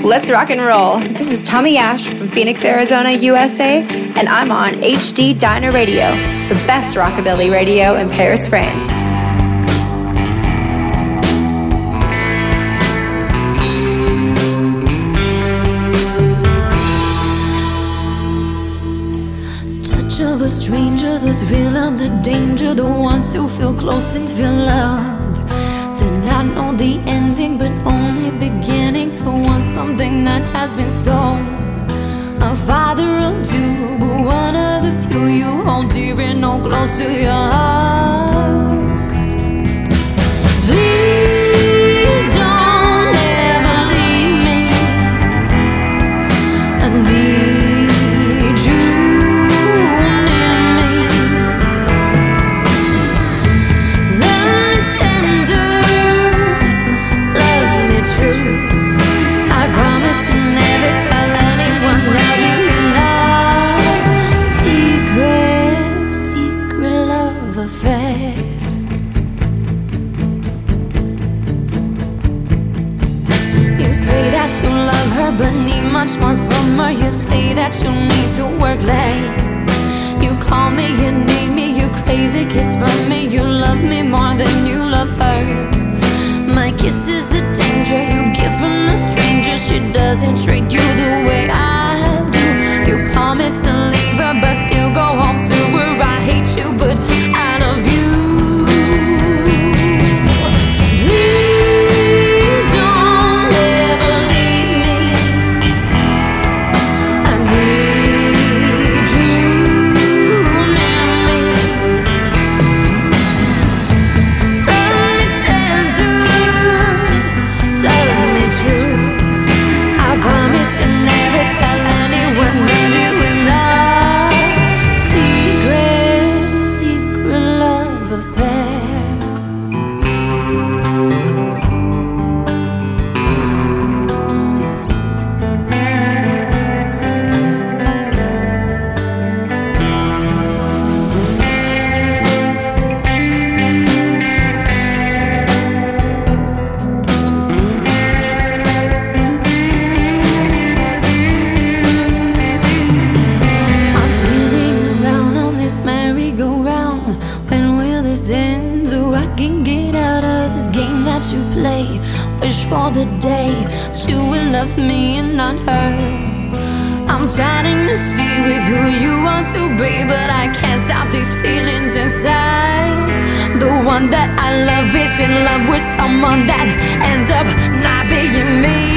Let's rock and roll. This is Tommy Ash from Phoenix, Arizona, USA, and I'm on HD Diner Radio, the best rockabilly radio in Paris, France. Touch of a stranger, the thrill of the danger, the ones who feel close and feel loved. Did not know the ending, but only beginning to want something that has been sold. A father of two, but one of the few you hold dear and no close to your heart. Please don't ever leave me. I need you near me. Love me tender, love me true. I promise to never tell anyone love you enough. Secret, secret love affair. You say that you love her but need much more from her. You say that you need to work late. You call me, you need me, you crave the kiss from me. You love me more than you love her. My kiss is the danger you get from the stranger. She doesn't treat you the way I do. You promise to leave her but still go home to her. I hate you but I love you. Please don't ever leave me. I need you near me. Love me tender, love me true. I promise to never tell anyone love you enough. Secret, secret love affair. I'm spinning around on this merry-go-round. When will this end so I can get out of this game that you play? Wish for the day that you will love me and not her. I'm starting to see with who you want to be, but I can't stop these feelings inside. The one that I love is in love with someone that ends up not being me.